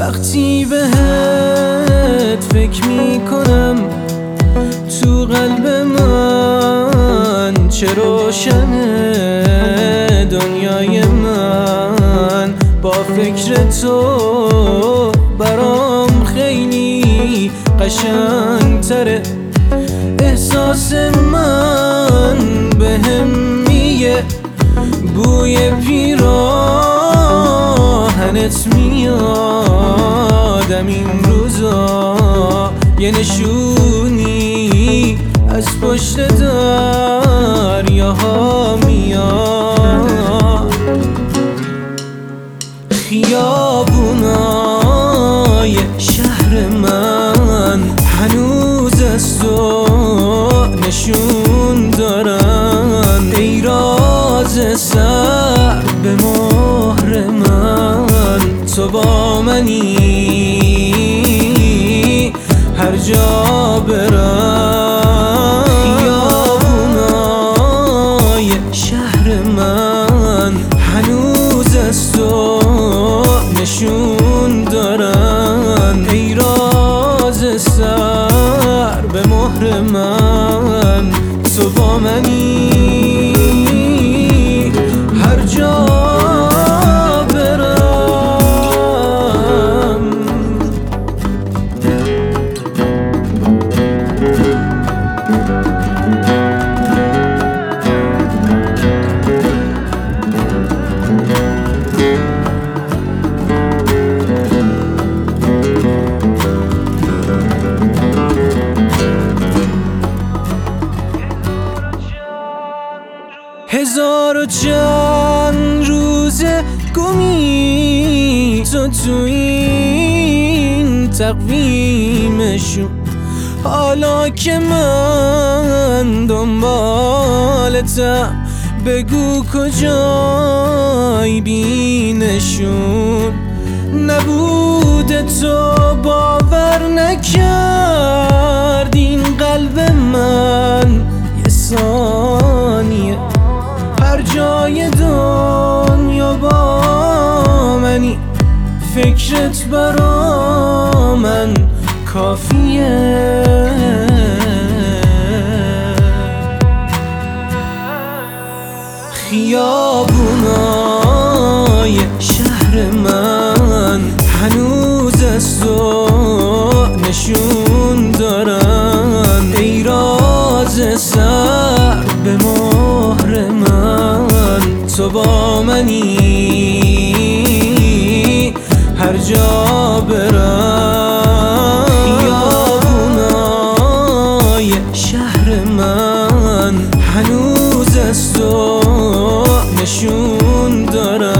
وقتی بهت فکر میکنم تو قلب من چه روشنه دنیای من. با فکر تو برام خیلی قشنگتره. احساس من بهم میگه بوی پیراهنت میادم این روزا. یه نشونی از پشت دریاها میاد. خیابونای شهر من هنوز از تو نشون دارن. ای راز سر به مهر من، تو با منی هر جا برم. خیابونای شهر من هنوز از تو نشون دارن. ای راز سر به مهر من، تو با منی هر جا برم. هزار و چند روزه گمی تو این تقویمشون. حالا که من دنبالتم بگو کجای بینشون. نبود تو باور نکرد این قلب من یه ثانیه. هر جای دنیا با منی، فکرت برا من کافیه. خیابونای شهر من هنوز از تو نشون دارن. ای راز سر به مهر من، تو با منی هر جا برم. خیابونای شهر من هنوز از تو نشون دارن.